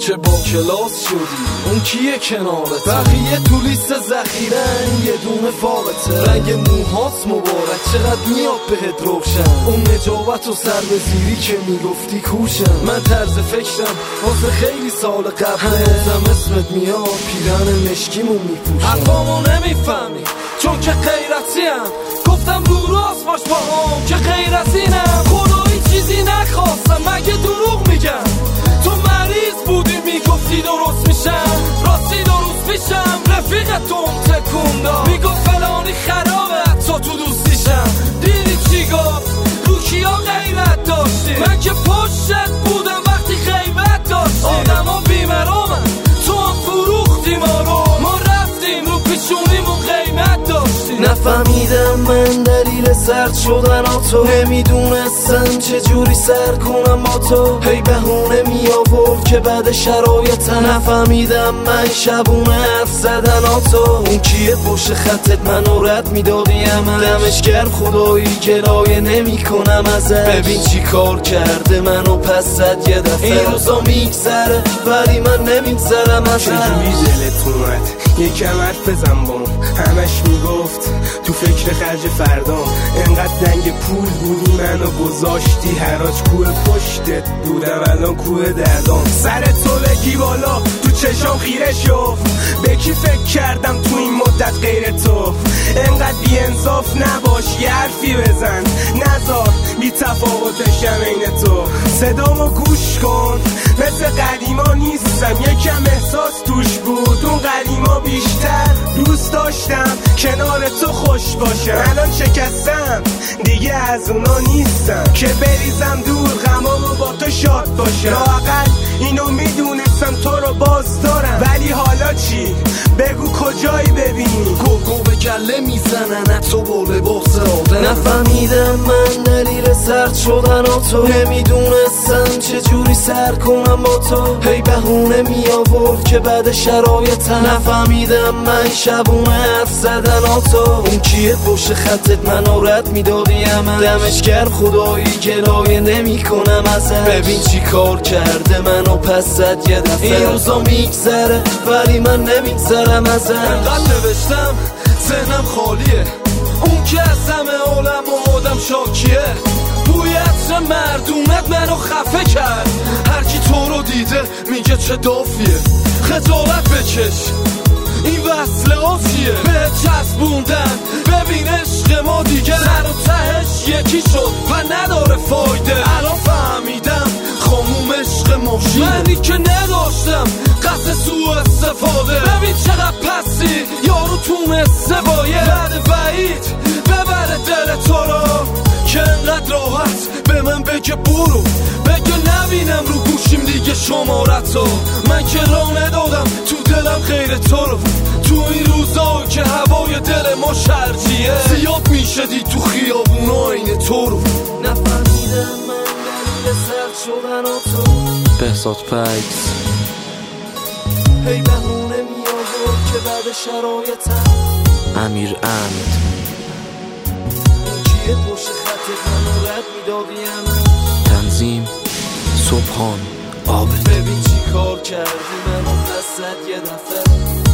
چه با کلاس شدی اون کیه کنارت؟ بقیه تو لیست ذخیره یه دونه فاقته. رنگ موهات مبارک چقدر میاد بهت روشن. اون نجابت و سر به زیری که میگفتی کوشم. من طرز فکرم واسه خیلی سال قبل هنوزم اسمت میاد پیرن مشکیمو میپوشم. حرفامو نمیفهمی چون که غیرتیم. گفتم رو راست باش با هم که غیرتینم. خدایی چیزی نخواستم مگه دروغ میگم؟ تو مریض بودی میگفتی درست میشم. راستی درست میشم رفیقتون تکون داد میگفت فلانی خرابه تا تو دوستیشم. دیدی چی گفت؟ رو کیا غیرت داشتی؟ من که پشتت بودم وقتی غیبت داشتی. آدم ها بیمرامن تو هم فروختی ما رو. ما رفتیم رو پیشونیمون قیمت داشتی. نفهمیدم من دلیل سرد شدن تو. نمیدونستم چجوری سر کنم با تو. هی بهونه می آورد که بعد شرایطم. نفهمیدم من شبونه حرف زدن تو. اون کیه پشت خطت منو رد میدادی من. دمش گرم خدایی گلایه نمی کنم ازش. ببین چی کار کرده منو پس زد یه دفعه. این روزا میگذره ولی من نمیگذرم ازش. چجوری دلت اومد یکم حرف بزن بام. همش میگفت تو فکر خرج فردام. انقدر دنگ پول بودی منو گذاشتی حراج. کوه پشتت بودم الان کوه دردام. سر تو بگی بالا تو چشام خیره شو. به کی فکر کردم تو این مدت غیر تو؟ انقدر بی انصاف نباش یه حرفی بزن. نذار بی تفاوتشم این تو. صدامو گوش کن مثل قدیما نیستم. یکم احساس توش بود اون قدیما بیشتر. دوست داشتم کنار تو خوش باشم. الان شکستم دیگه از اونا نیستم که بریزم دور غمامو با تو شاد باشم. لااقل اینو میدونستم تو رو باز دارم. ولی حالا چی؟ بگو کجایی ببینی؟ گوگو به گله میزنن تو با لباس آدم. نفهمیدم من دلیل سرد شدن تو. نمیدونستم چجوری سر کنم با تو. هی بهونه می آورد که بعد شرایطم. نفهمیدم من شبونه حرف زدن تو. اون کیه پشت خطت منو رد میدادی من. دمش گرم خدایی گلایه نمی کنم ازش. ببین چی کار کرده منو پس زد یه دفعه. این روزا میگذره ولی من نمیگذرم ازش. انقدر نوشتم ذهنم خالیه. اون که از همه عالم و آدم شاکیه. بوی عطر مردونت منو خفه کرد. هر کی تو رو دیده میگه چه دافیه. خجالت بکش این وصله ها چیه؟ به چسبوندن ببین عشق ما دیگه سر و تهش یکی شد و نداره فایده. الان فهمیدم خاموم عشق ماشینه. منی که نداشتم قصد سوء استفاده. ببین چقدر پسی یارو تونسته باید بعد بعید ببره دل تو رو. که انقدر راحت به من بگه برو. بگه نبینم رو گوشیم دیگه شمارتو. من که راه ندادم تو دلم غیر تو رو. تو این روزا که هوای دل ما شرجیه. زیاد میشدی تو خیابونا این تو رو. نفهمیدم من دلیل سرد شدن تو. بهزاد پیکس. هی بهونه می آورد که بعد شرایطم. امیر امد. کیه پشت خطت منو رد میدادی من. تنظیم صبحان عابد. ببین چی کار کردی منو پس زد یه دفعه.